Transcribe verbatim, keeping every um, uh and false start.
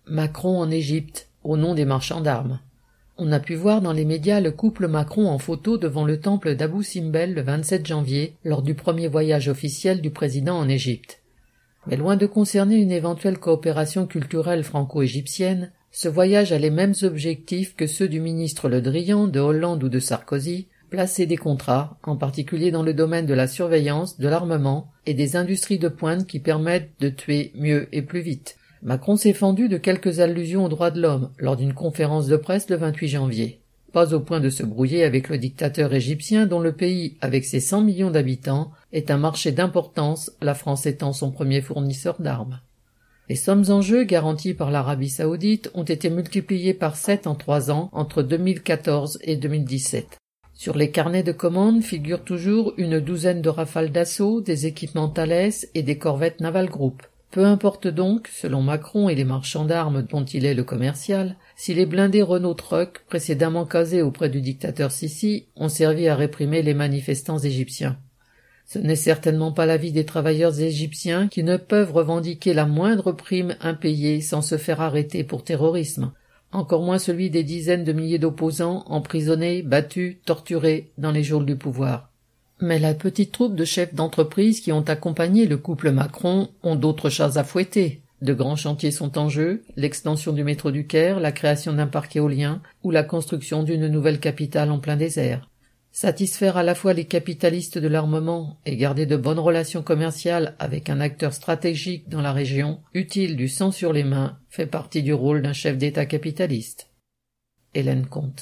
Macron en Égypte, au nom des marchands d'armes. On a pu voir dans les médias le couple Macron en photo devant le temple d'Abou Simbel le vingt-sept janvier, lors du premier voyage officiel du président en Égypte. Mais loin de concerner une éventuelle coopération culturelle franco-égyptienne, ce voyage a les mêmes objectifs que ceux du ministre Le Drian, de Hollande ou de Sarkozy, placer des contrats, en particulier dans le domaine de la surveillance, de l'armement et des industries de pointe qui permettent de tuer mieux et plus vite. Macron s'est fendu de quelques allusions aux droits de l'homme lors d'une conférence de presse le vingt-huit janvier. Pas au point de se brouiller avec le dictateur égyptien dont le pays, avec ses cent millions d'habitants, est un marché d'importance, la France étant son premier fournisseur d'armes. Les sommes en jeu garanties par l'Arabie saoudite ont été multipliées par sept en trois ans entre deux mille quatorze et deux mille dix-sept. Sur les carnets de commandes figurent toujours une douzaine de rafales d'assaut, des équipements Thales et des corvettes Naval Group. Peu importe donc, selon Macron et les marchands d'armes dont il est le commercial, si les blindés Renault Truck, précédemment casés auprès du dictateur Sisi, ont servi à réprimer les manifestants égyptiens. Ce n'est certainement pas l'avis des travailleurs égyptiens qui ne peuvent revendiquer la moindre prime impayée sans se faire arrêter pour terrorisme, encore moins celui des dizaines de milliers d'opposants emprisonnés, battus, torturés dans les geôles du pouvoir. Mais la petite troupe de chefs d'entreprise qui ont accompagné le couple Macron ont d'autres chats à fouetter. De grands chantiers sont en jeu, l'extension du métro du Caire, la création d'un parc éolien ou la construction d'une nouvelle capitale en plein désert. Satisfaire à la fois les capitalistes de l'armement et garder de bonnes relations commerciales avec un acteur stratégique dans la région, utile du sang sur les mains, fait partie du rôle d'un chef d'État capitaliste. Hélène Comte.